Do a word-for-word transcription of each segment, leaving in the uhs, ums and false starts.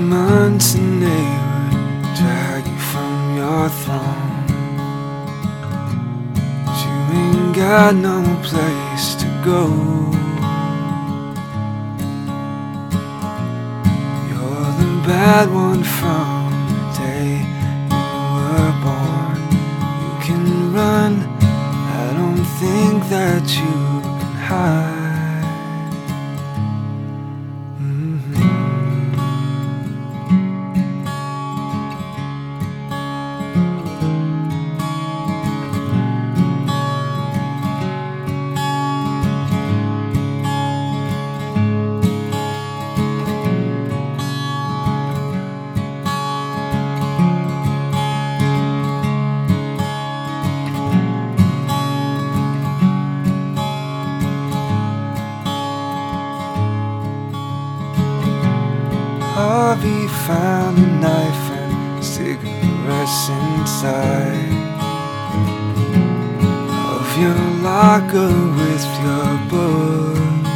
months and they would drag you from your throne, but you ain't got no place to go. You're the bad one from the day you were born. You can run, I don't think that you can hide. Harvey found a knife and cigarettes inside of your locker with your books.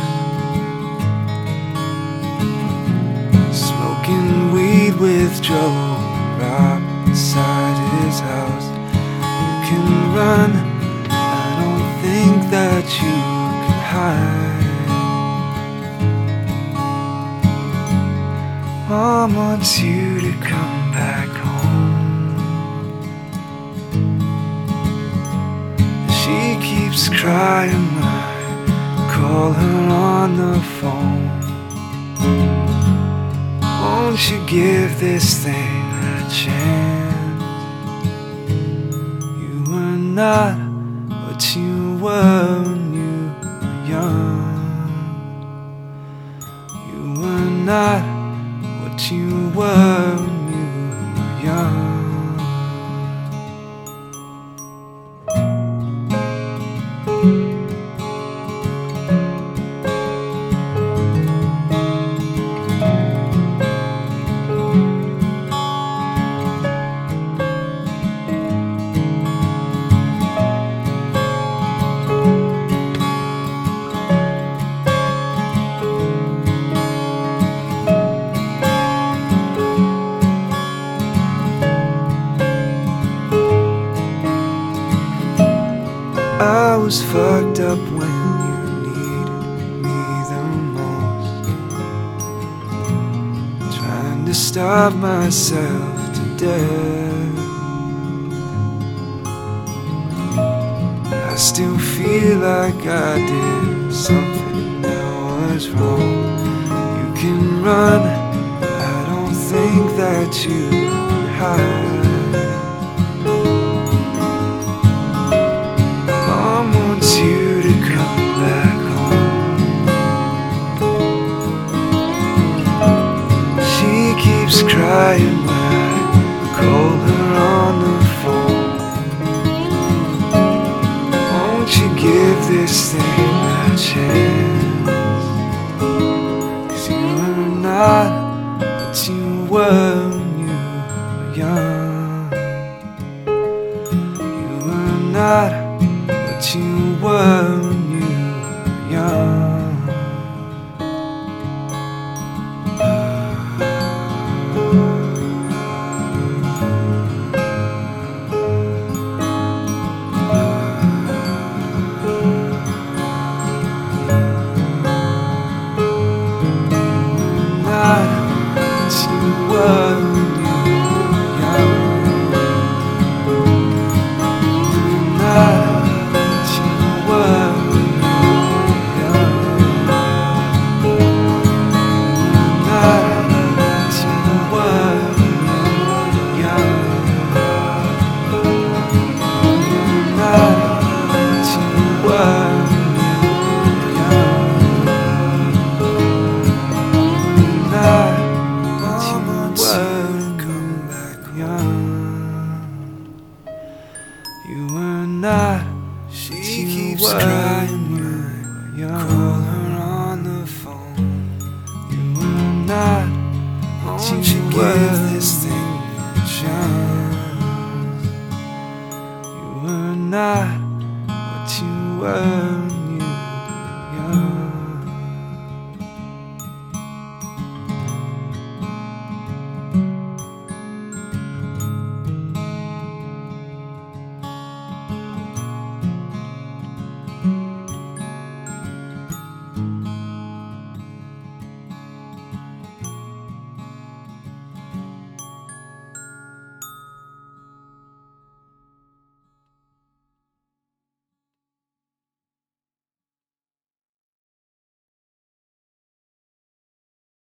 Smoking weed with Joe Rob inside his house. You can run, I don't think that you can hide. Mom wants you to come back home. She keeps crying when I call her on the phone. Won't you give this thing a chance? You were not what you were when you were young. You were not what you were when you were young. I was fucked up when you needed me the most, trying to starve myself to death. I still feel like I did something that was wrong. You can run, I don't think that you can hide. You to come back home. She keeps crying